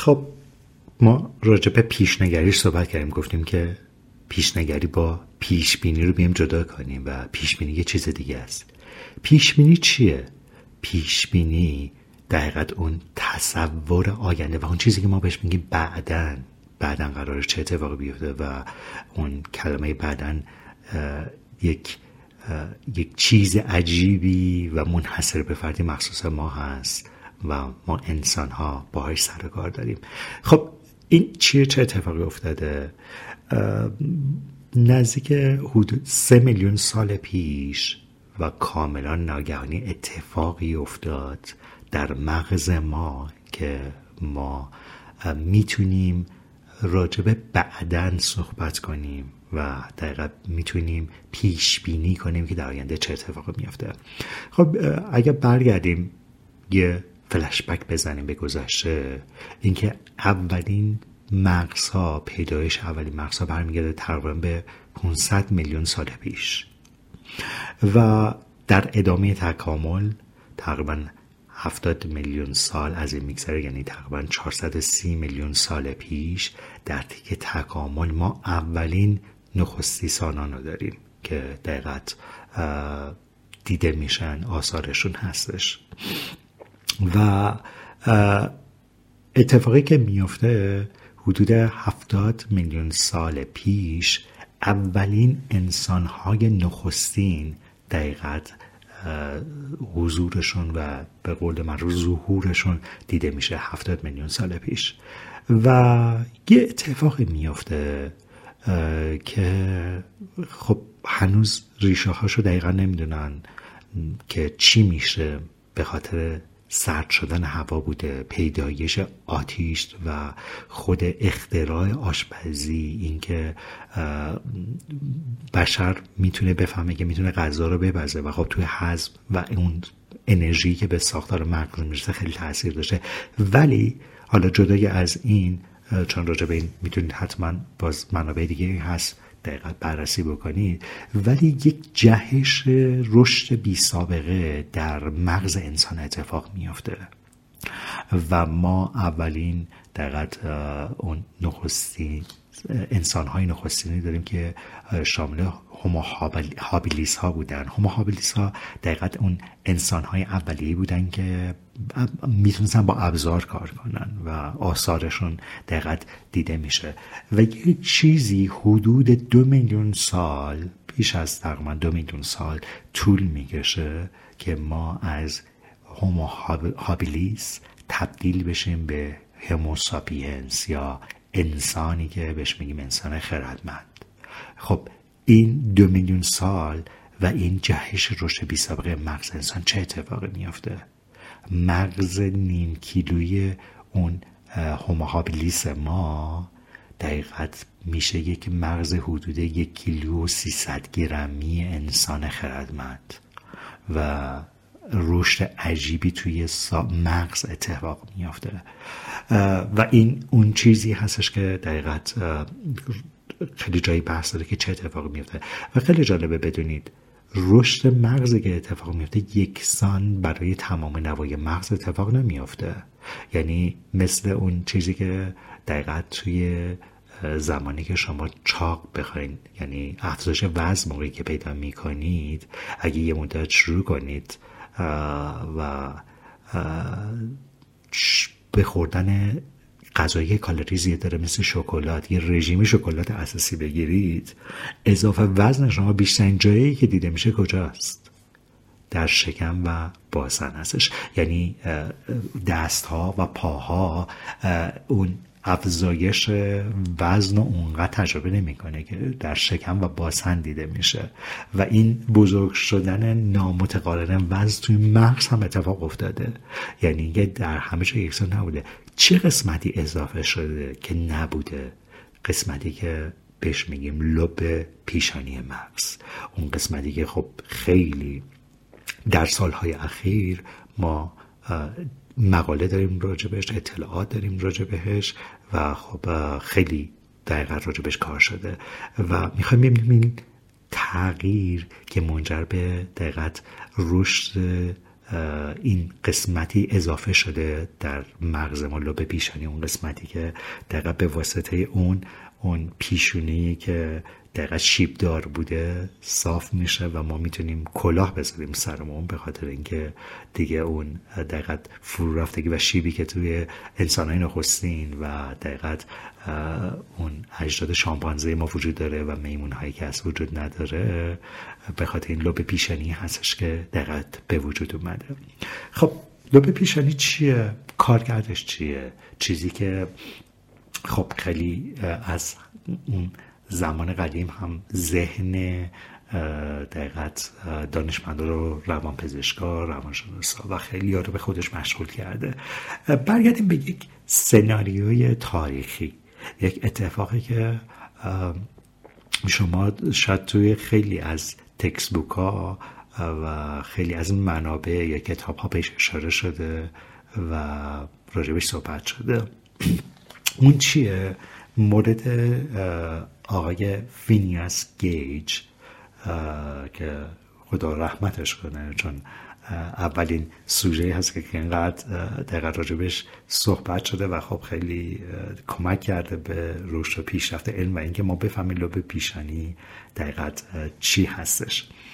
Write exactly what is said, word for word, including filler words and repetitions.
خب ما راجع به پیشنگریش صحبت کردیم، گفتیم که پیشنگری با پیشبینی رو بیم جدا کنیم و پیشبینی یه چیز دیگه است. پیشبینی چیه؟ پیشبینی در حقیقت اون تصور آینده و اون چیزی که ما بهش میگیم بعدن بعدن قراره چه اتفاقی بیفته و اون کلمه بعدن یک یک چیز عجیبی و منحصر به فردی مخصوص ما هست و ما انسان ها باهاش سر و کار داریم. خب این چیه؟ چه اتفاقی افتاده؟ نزدیک حدود سه میلیون سال پیش و کاملا ناگهانی اتفاقی افتاد در مغز ما که ما میتونیم راجع به بعدن صحبت کنیم و دقیقا میتونیم پیش بینی کنیم که در آینده چه اتفاقی میفته. خب اگر برگردیم یه فلشبک بزنیم به گذشته، اینکه اولین مغزها، پیدایش اولین مغزها برمیگرده تقریبا به پانصد میلیون سال پیش و در ادامه تکامل تقریبا هفتاد میلیون سال از این میگذره، یعنی تقریبا چهارصد و سی میلیون سال پیش در طی تکامل ما اولین نخستی‌سانان رو داریم که دقیقاً دیده میشن، آثارشون هستش. و اتفاقی که میفته حدود هفتاد میلیون سال پیش اولین انسان‌های نخستین دقیقاً حضورشون و به قول من ظهورشون دیده میشه هفتاد میلیون سال پیش. و یه اتفاقی میفته که خب هنوز ریشه هاشو دقیقا نمیدونن که چی میشه، به خاطر سرد شدن هوا بوده، پیدایش آتیش و خود اختراع آشپزی، اینکه بشر میتونه بفهمه که میتونه غذا رو بپزه و خب توی هضم و اون انرژی که به ساختار مغز میرسه خیلی تاثیر داشته. ولی حالا جدای از این، چون راجع به این میتونید حتما باز منابع دیگه هست دقیقا بررسی بکنید، ولی یک جهش رشد بی سابقه در مغز انسان اتفاق میفته و ما اولین دقیقا اون نخستین انسان‌های نخستینی داریم که شامل هومو هابیلیس ها بودن. هومو هابیلیس ها دقیقا اون انسان‌های اولیه‌ای بودن که میتونستن با ابزار کار کنن و آثارشون دقیقا دیده میشه و یک چیزی حدود دو میلیون سال، بیش از تقریبا دو میلیون سال طول میکشه که ما از هومو هابیلیس تبدیل بشیم به هومو ساپینس یا انسانی که بهش میگیم انسان خردمند. خب این دو میلیون سال و این جهش رشد بی سابقه مغز انسان چه اتفاقی میافته؟ مغز نیم کیلویی اون هومو هابیلیس ما دقیقت میشه یک مغز حدود یک کیلو و سیصد گرمی انسان خردمند و رشد عجیبی توی مغز اتفاق میافته و این اون چیزی هستش که دقیقت خیلی جایی بحث داره که چه اتفاق میفته و خیلی جالبه بدونید رشد مغزی که اتفاق میفته یکسان برای تمام نوای مغز اتفاق نمیفته. یعنی مثل اون چیزی که دقیقاً توی زمانی که شما چاق بخواین، یعنی افزایش وزن موقعی که پیدا میکنید، اگه یه مدت شروع کنید و به خوردن غذایی کالری زیاد داره مثل شکلات، یه رژیم شکلات اساسی بگیرید، اضافه وزن شما بیشترین جایی که دیده میشه کجاست؟ در شکم و باسن هستش. یعنی دست ها و پاها اون افزایش وزن اونقدر تجربه نمیکنه که در شکم و باسن دیده میشه و این بزرگ شدن نامتقارن وزن توی مغز هم اتفاق افتاده. یعنی که در همه جا یکسان نبوده. چه قسمتی اضافه شده که نبوده؟ قسمتی که بهش میگیم لوب پیشانی مغز، اون قسمتی که خب خیلی در سالهای اخیر ما مقاله داریم راجبش، اطلاعات داریم راجبش و خب خیلی دقیقا راجبش کار شده و میخوایم ببینیم این تغییر که منجر به دقیقت رشد این قسمتی اضافه شده در مغز ما، لوب پیشانی، اون قسمتی که دقیقا به واسطه اون اون پیشونی که دقیقا شیب دار بوده صاف میشه و ما میتونیم کلاه بذاریم سرمون، به خاطر اینکه دیگه اون دقیقا فرو رفتگی و شیبی که توی انسانهای نخستین و دقیقا اون اجداد شامپانزه ما وجود داره و میمون هایی که از وجود نداره، به خاطر این لوب پیشانی هستش که دقیقا به وجود اومده. خب لوب پیشانی چیه؟ کارکردش چیه؟ چیزی که خب خیلی از اون زمان قدیم هم ذهن دقیقت دانشمندا رو، روانپزشکا، روانشناسا و خیلی ها رو به خودش مشغول کرده. برگردیم به یک سناریوی تاریخی، یک اتفاقی که شما شاید توی خیلی از تکست بوک ها و خیلی از منابع یا کتاب ها بهش اشاره شده و راجبش صحبت شده. اون چیه؟ مورد آقای فینیاس گیج که خدا رحمتش کنه، چون اولین سوژه هست که اینقدر دقیقا راجبش صحبت شده و خب خیلی کمک کرده به رشد و پیشرفت علم و اینکه ما بفهمیم لوب پیشانی دقیقا چی هستش.